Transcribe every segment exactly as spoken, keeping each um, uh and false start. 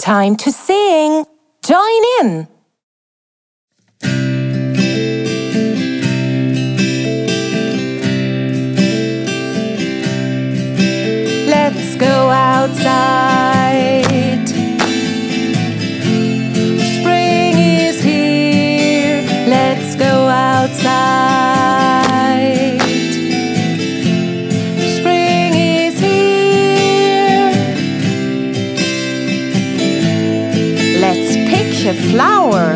Time to sing. Join in. Let's go outside. Spring is here. Let's go outside. Spring is here. Let's pick a flower.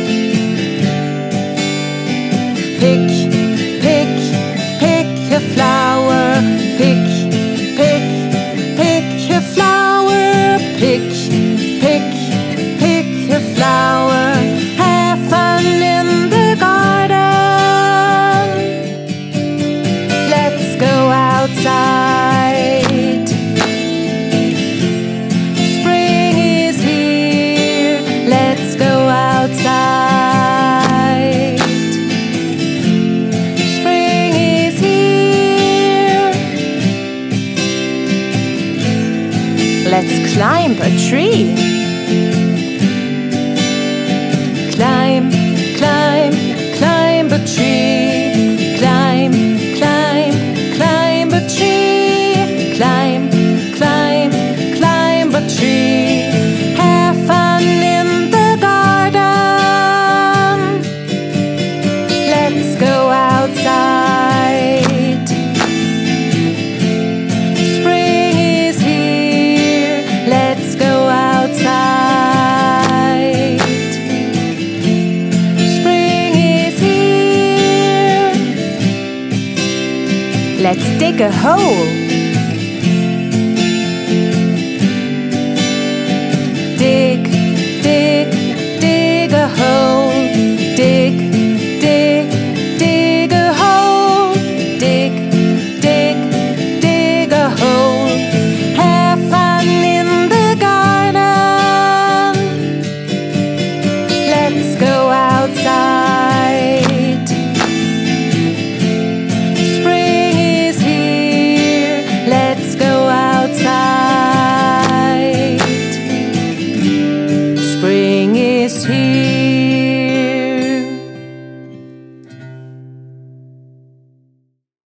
Pick, pick, pick a flower. Pick, pick, pick a flower. Pick, pick, pick a flower. Have fun in the garden. Let's go outside. Spring is here. Let's go outside. Spring is here. Let's climb a tree. Climb, climb, climb a tree. Climb, climb, climb a tree. Climb, climb, climb a tree. Have fun in the garden. Let's go outside. Spring is here. Let's go outside. Spring is here. Let's dig a hole.